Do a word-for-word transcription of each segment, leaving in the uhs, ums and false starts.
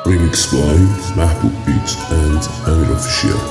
Remix by Mahbub Beats and Amir Official.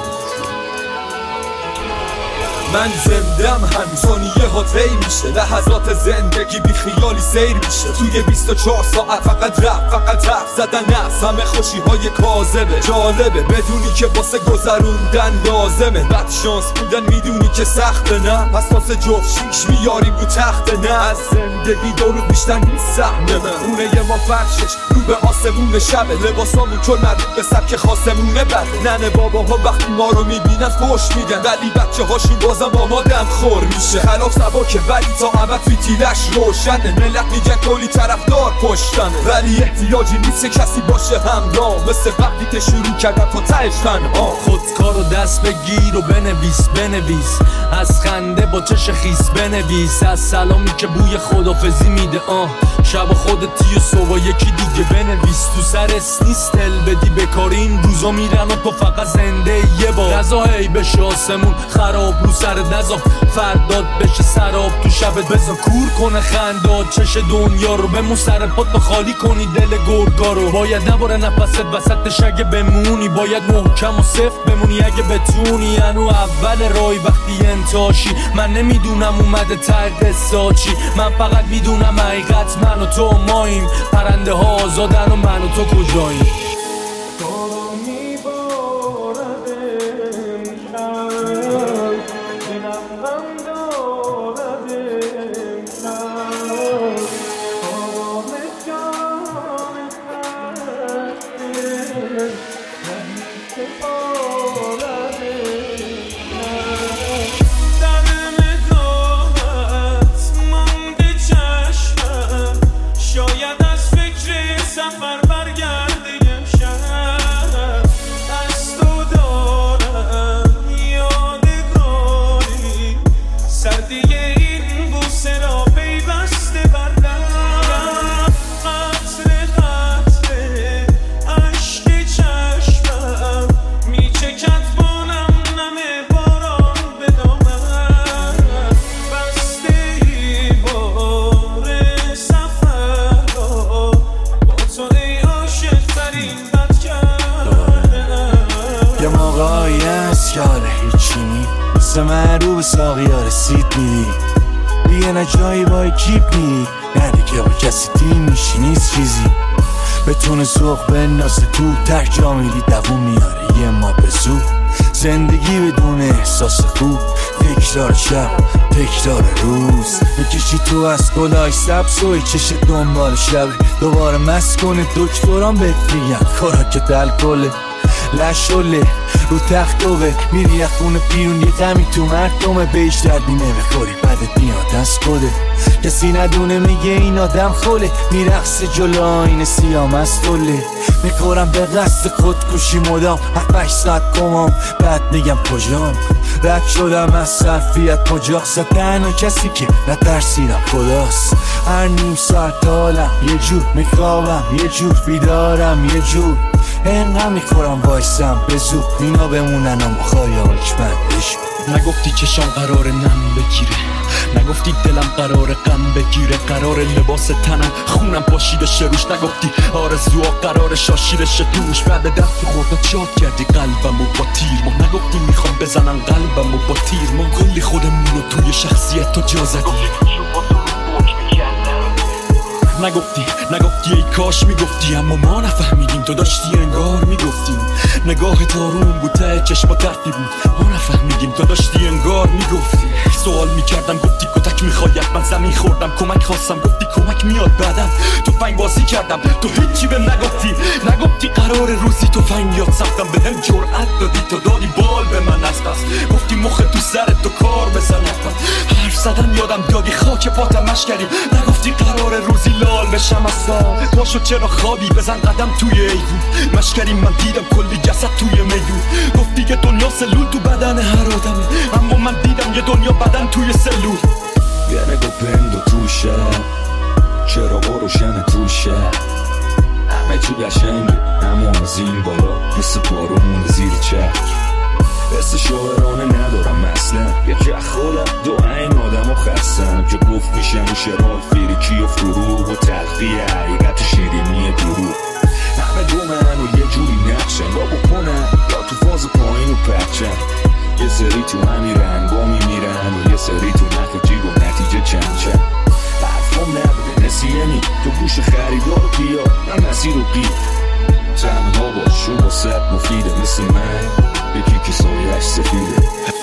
من زندم همین ثانیه ها طی میشه، لحظات زندگی بی خیالی سیر میشه. توی بیست و چهار ساعت فقط رفت فقط حرف زدن است، همه خوشی های کاذبه. جالبه بدونی که واسه گذروندن لازمه، بد شانس بودن میدونی که سخته نه، پس واسه جفت شیش میاریم رو تخت نه. از زندگی دو بیشتر نیست سهمه من، خونه ما فرشش رو به آسمون شبه، لباسامون چون مربوط به سبک خاصمونه بده. ننه باباها وقتی ما رو میبینن خوش میگن، ولی بچه هاشون بازم با ما دم خور میشه. خلاف سباکه ولی تا ابد فیتیلش روشنه، ملت میگن کلی طرفدار پشتنه، ولی احتیاجی نیست کسی باشه همراه، مثل وقتی که شروع کردم تا تهش تنها. خودکارو دست بگیر و بنویس بنویس، از خنده با چش خیس بنویس، از سلامی که بوی خدافزی میده آه شب خودتی و صبح یکی دیگه بنویس. تو سر نیست دل بدی بکاری، این روزا میرن و تو فقط زنده یه بار. غذا هی بشه آسمون خراب رو سر نزا، فرداد بشه سراب تو شبت بزا، کور کنه خنداد چش دنیا رو، بمون سر پات تا خالی کنی دل گرگا رو. باید نباره نفست وسطش اگه بمونی، باید محکم و صفت بمونی اگه بتونی. انو اول رای وقتی انتاشی، من نمیدونم اومده ته قصه چی، من فقط میدونم حقیقت من و تو ماییم، پرنده ها آزادن و من و تو کجاییم. هیچینی مثل من رو به ساقیا رسید میری دیگه، نه جایی با اکیپ میری نه دیگه با کسی تیم میشی، نیست چیزی بتونه سوخ بندازه تو تک جا میری دوون میاره یه ما به زود. زندگی بدون احساس خوب، تکرار شب تکرار روز، میکشی تو از گلای سبز و چش دنبال شب، دوباره مست کنه دکتران بهت میگن کارا که دل کله لشوله رو تخت دوه، میری از خونه پیرون یه غمی تو مردمه، بهش دردی نمیخوری بدت میاد از کده، کسی ندونه میگه این آدم خوله، میرقصه جلو آینه سیام از طله، میخورم به قصد خودکشی مدام هفت ساعت کمام، بعد میگم کجام رد شدم از صرفیت کجاست، تنها کسی که نترسیدم خداست. هر نیم ساعت حالم یه جور، میخوابم یه جور، بیدارم یه جور، اینقدر میخورم وایسم به زود، اینا بمونن اما خایاک بندش. نگفتی چشام قرار نم بگیره، نگفتی دلم قرار غم بگیره، قرار لباس تنم خونم پاشیده شه روش، نگفتی آرزوها قرار شاشیده شه توش، بعد دست خورده شاد کردی قلبمو با تیر ما، نگفتی میخوام بزنن قلبمو با تیر ما، کلی خودمونو توی شخصیت تو جا زدی، نگفتی نگفتی ای کاش میگفتی، اما ما نفهمیدیم تو داشتی انگار میگفتیم، نگاه تارون بود ته چشما ترتی بود، ما نفهمیدیم تو داشتی انگار میگفتی. سوال میکردم گفتی کتک میخواید، من زمین خوردم کمک خواستم گفتی کمک میاد بعدم، تو فنگ بازی کردم تو هیچی بهم نگفتی، نگفتی قرار روزی تو فنگ یاد سمتم، به هم جرأت دادی تو دادی بال به من از پس، گفتی مخ تو سرت تو کار بزنم، حرف زدن یادم دادی خاک پاتم مشکریم، نگفتی قرار روزی لال بشم از سال، پاشو چرا خوابی بزن قدم توی ایوون، مشکریم من دیدم کلی جسد توی میدون، گفتی که دنیا سلول تو بدن هر آدمه، اما من دیدم یه دنیا بدن توی سلول. یه نگو پندو توشه، چرا روشن توشه، همه چی قشنگه اما زیر بالا مثل بارون زیر چک، حس شاعرانه ندارم اصلا، یکی از خودم دو این آدم و خستم که گفت میشن شرال فریکی و فروغ و تلخی حقیقت و شیرینی دروغ، همه همه دومن و یه جوری نقشن با بکنن یا تو فاز پایین و پرچن. یه سری تو همین رنگا میمیرن و یه سری تو نخ جیب و نتیجه چند چند. حرفم نبوده نسیانی تو گوش خریدار و بیا من مسیر رو بیا. تنها باش و واسه مفیده مثل من یکی که سایش سفیده.